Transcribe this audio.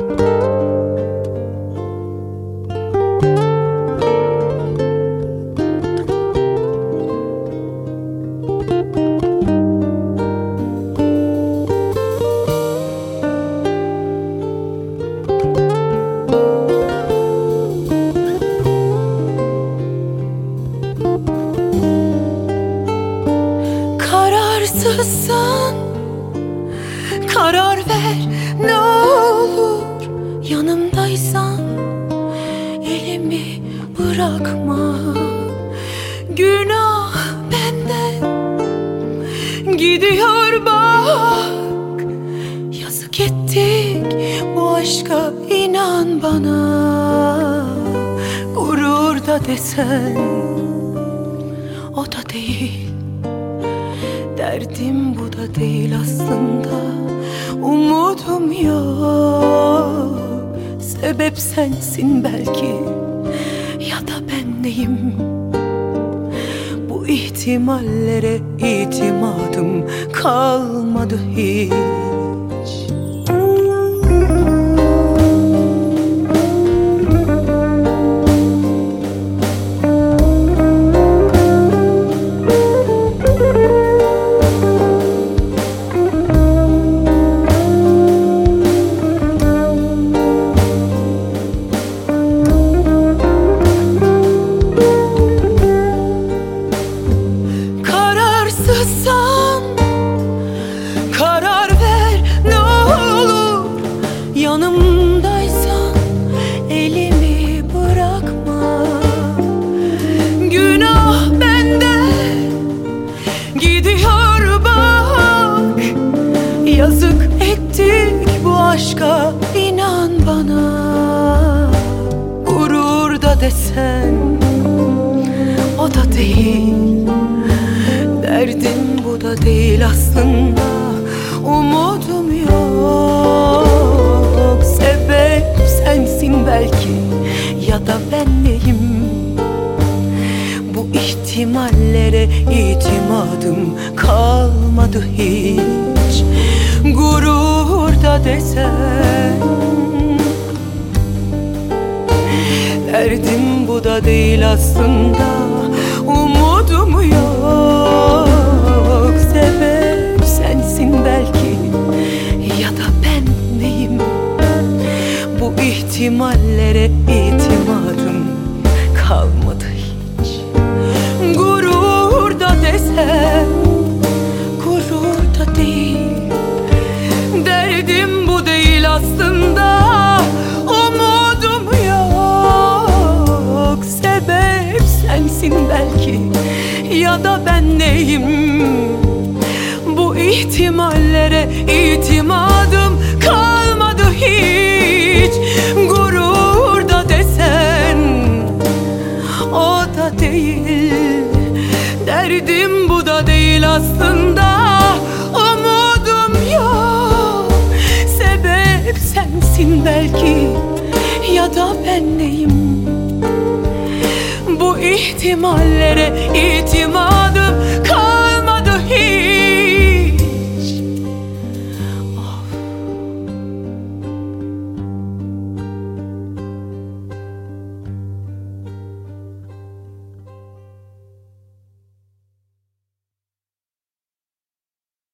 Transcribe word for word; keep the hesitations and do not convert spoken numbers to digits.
Kararsızsan karar ver, ne olur. Yanımdaysan elimi bırakma. Günah benden gidiyor bak. Yazık ettik bu aşka, inan bana. Gurur da desen o da değil. Derdim bu da değil aslında. Umudum yok. Sebep sensin belki, ya da ben neyim? Bu ihtimallere itimadım kalmadı hiç. Kararsızsan karar ver, ne olur. Yanımdaysan elimi bırakma. Günah benden gidiyor bak. Yazık ettik bu aşka, inan bana. Gurur da desen o da değil. Derdim bu da değil aslında. Umudum yok. Sebep sensin belki, ya da ben neyim? Bu ihtimallere itimadım kalmadı hiç. Gurur da desen derdim bu da değil aslında. Umudum yok. Sebep sensin belki, ya da ben neyim? Bu ihtimallere itimadım kalmadı hiç. Gurur da desem gurur da değil. Derdim bu değil aslında. Umudum yok. Sebep sensin belki, ya da ben neyim? Bu ihtimallere itimadım kalmadı hiç. Gurur da desen o da değil. Derdim bu da değil aslında. Umudum yok. Sebep sensin belki, ya da ben neyim? Bu ihtimallere itimadım